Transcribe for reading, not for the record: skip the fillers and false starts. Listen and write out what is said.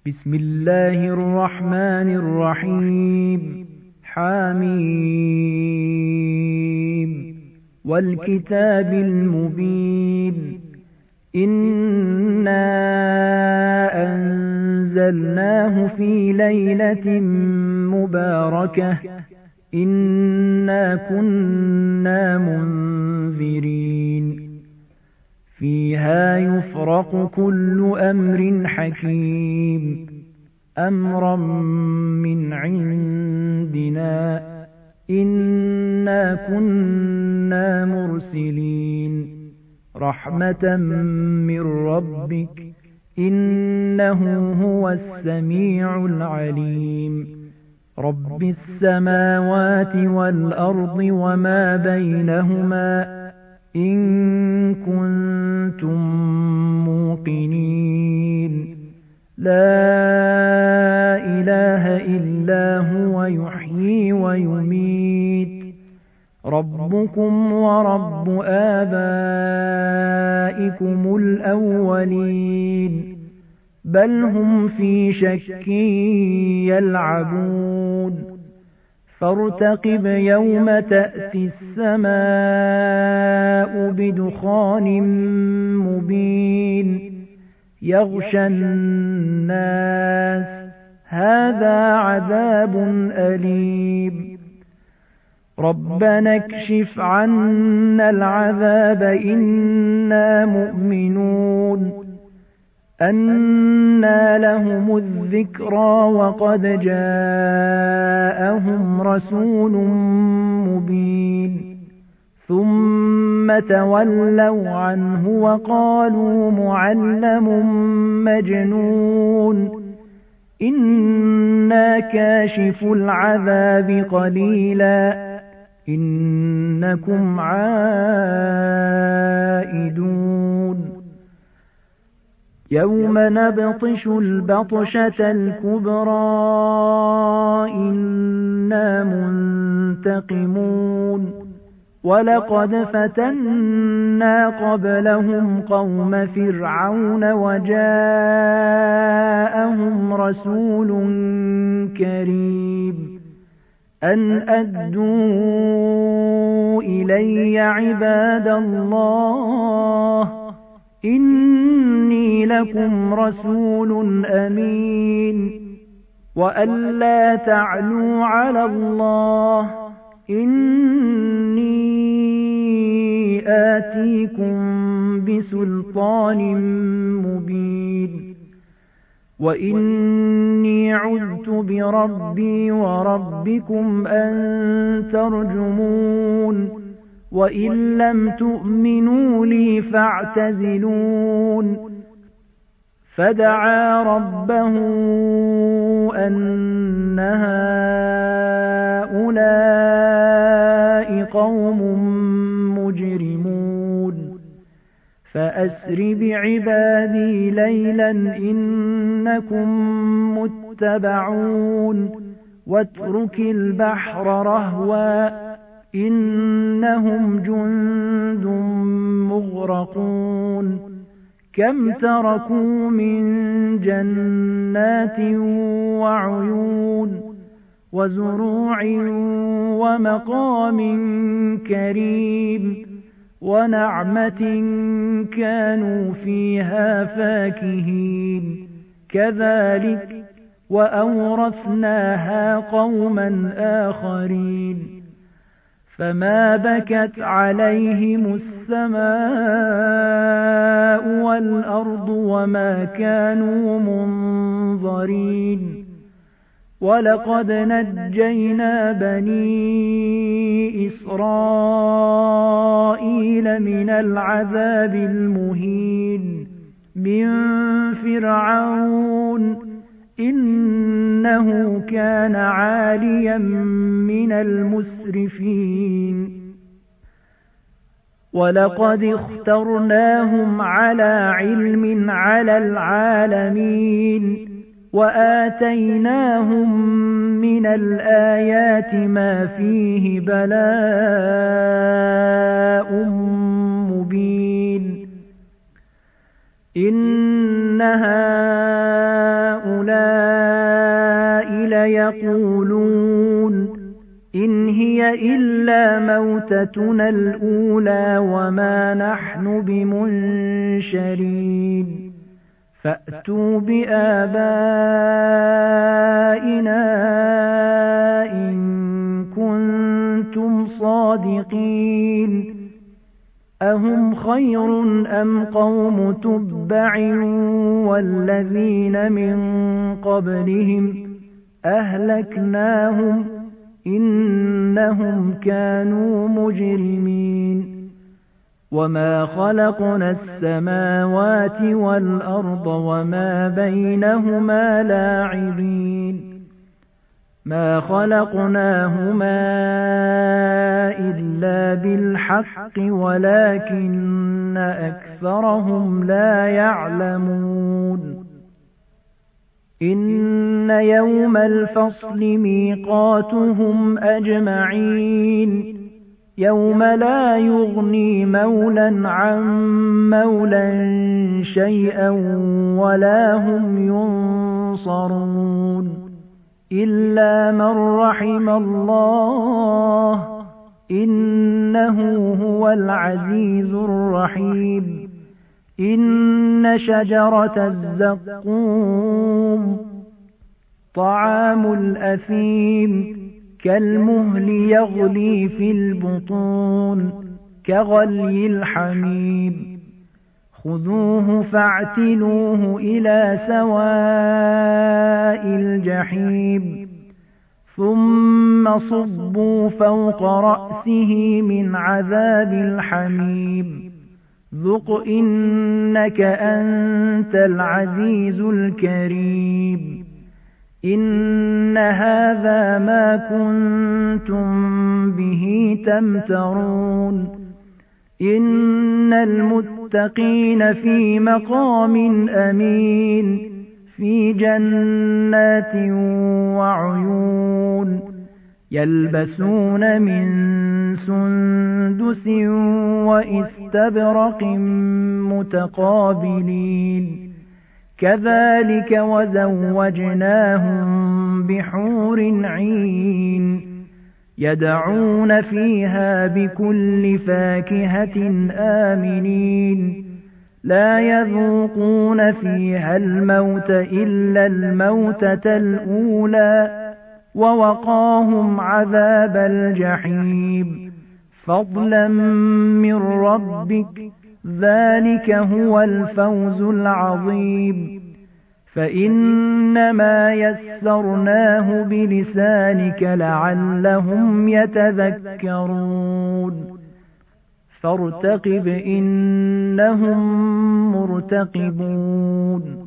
بسم الله الرحمن الرحيم حميم والكتاب المبين إنا أنزلناه في ليلة مباركة إنا كنا منذرين فيها يفرق كل أمر حكيم أمرا من عندنا إنا كنا مرسلين رحمة من ربك إنه هو السميع العليم رب السماوات والأرض وما بينهما إن كنتم موقنين لا إله إلا هو يحيي ويميت ربكم ورب آبائكم الأولين بل هم في شك يلعبون فارتقب يوم تأتي السماء بدخان مبين يغشى الناس هذا عذاب أليم ربنا اكشف عنا العذاب إنا مؤمنون أنى لهم الذكرى وقد جاءهم رسول مبين ثم تولوا عنه وقالوا معلم مجنون إنا كاشف العذاب قليلا إنكم عائدون يوم نبطش البطشة الكبرى إنا منتقمون ولقد فتنا قبلهم قوم فرعون وجاءهم رسول كريم أن أدوا إلي عباد الله إني لكم رسول أمين وأن لا تعلوا على الله إني آتيكم بسلطان مبين وإني عذت بربي وربكم أن ترجمون وإن لم تؤمنوا لي فاعتزلون فدعا ربه أن هؤلاء قوم مجرمون فأسر بعبادي ليلا إنكم متبعون واترك البحر رهوا إنهم جند مغرقون كم تركوا من جنات وعيون وزروع ومقام كريم ونعمة كانوا فيها فاكهين كذلك وأورثناها قوما آخرين فما بكت عليهم السماء والأرض وما كانوا منظرين ولقد نجينا بني إسرائيل من العذاب المهين من فرعون إنه كان عاليا من المسرفين ولقد اخترناهم على علم على العالمين وآتيناهم من الآيات ما فيه بلاء مبين إن هؤلاء يقولون إن هي إلا موتتنا الأولى وما نحن بمنشرين فأتوا بآبائنا إن كنتم صادقين أهم خير أم قوم تبع والذين من قبلهم أهلكناهم إنهم كانوا مجرمين وما خلقنا السماوات والأرض وما بينهما لاعبين ما خلقناهما إلا بالحق ولكن أكثرهم لا يعلمون إن يوم الفصل ميقاتهم أجمعين يوم لا يغني مولى عن مولى شيئا ولا هم ينصرون إلا من رحم الله إنه هو العزيز الرحيم إن شجرة الزقوم طعام الأثيم كالمهل يغلي في البطون كغلي الحميم خذوه فاعتلوه إلى سواء الجحيم ثم صبوا فوق رأسه من عذاب الحميم ذق إنك أنت العزيز الكريم إن هذا ما كنتم به تمترون إن المتقين في مقام أمين في جنات وعيون يلبسون من سندس وإستبرق متقابلين كذلك وزوجناهم بحور عين يدعون فيها بكل فاكهة آمنين لا يذوقون فيها الموت إلا الموتة الأولى ووقاهم عذاب الجحيم فضلا من ربك ذلك هو الفوز العظيم فإنما يسرناه بلسانك لعلهم يتذكرون فارتقب إنهم مرتقبون